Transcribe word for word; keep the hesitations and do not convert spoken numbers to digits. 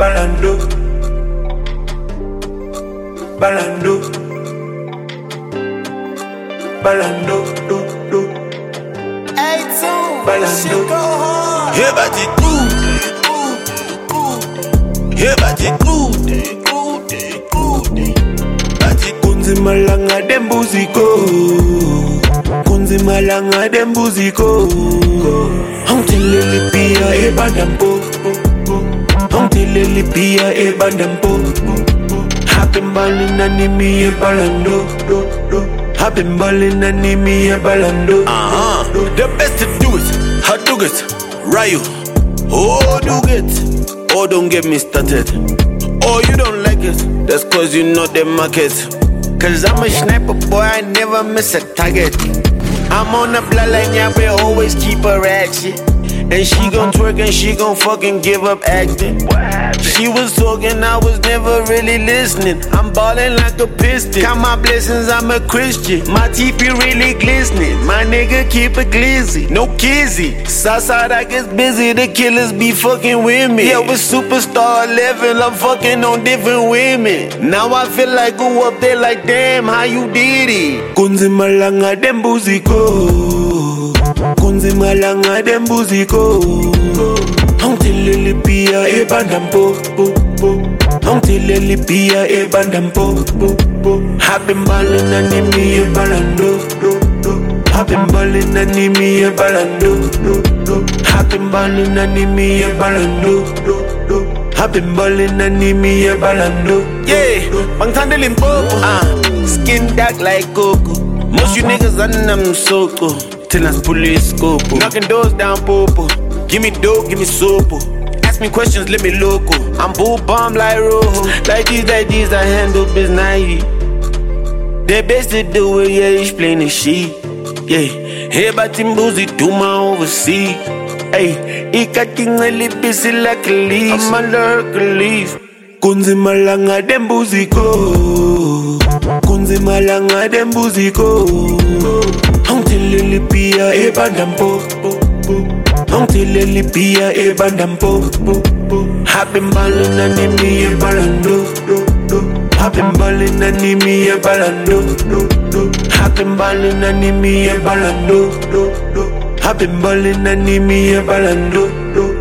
balando, balando, balando, do, do. Hey, two, Balando. shit go hard. Hear about it, ooh, hear about it, ooh, Kunzi malanga dembuziko, kunzi malanga dembuziko. Hongtileli pia e bandampo, hongtileli pia e bandampo. Happen ballin' animi e balando, happen ballin' animi e balando. uh-huh. The best to do it, how do it, Ryu, oh do it, oh don't get me started. Oh you don't like it, that's cause you know the market. Cause I'm a sniper boy, I never miss a target. I'm on the bloodline, yeah, we always keep her ratchet. And she gon' twerk and she gon' fucking give up acting. She was talking, I was never really listening. I'm ballin' like a piston. Count my blessings, I'm a Christian. My teeth be really glistening. My nigga keep it glizzy, no kizzy. Southside I get busy, the killers be fucking with me. Yeah, with superstar level, I'm fucking on different women. Now I feel like go up there like damn, how you did it? Kunzi malanga dembuziko, kunzi malanga dembuziko. Hongtileli pia e bandampo, hongtileli pia e bandampo. Happen ballin' animi e balando, happen ballin' animi e balando, happen ballin' animi e balando, happen ballin' animi e balando. Yeah, bang tande limpopo, ah, skin dark like cocoa. Most you niggas on them soko, till us police scopo. Knocking doors down popo, give me dope, give me sopo. Ask me questions, let me loco. I'm bull bomb like Rojo. Like these, like these, I handle business. The best to do it, yeah, explain the shit. Yeah, here by Timbuzi, do my overseas. Hey, ikatingeli busy like a leaf. I'm under Hercules. Kunzi malanga dembuziko, kunzi malanga dembuziko. Hongtileli pia e bandampo, hongtileli pia e bandampo. Happen ballin' animi e balando, happen ballin' animi e balando, happen ballin' animi e balando, happen ballin' animi e balando.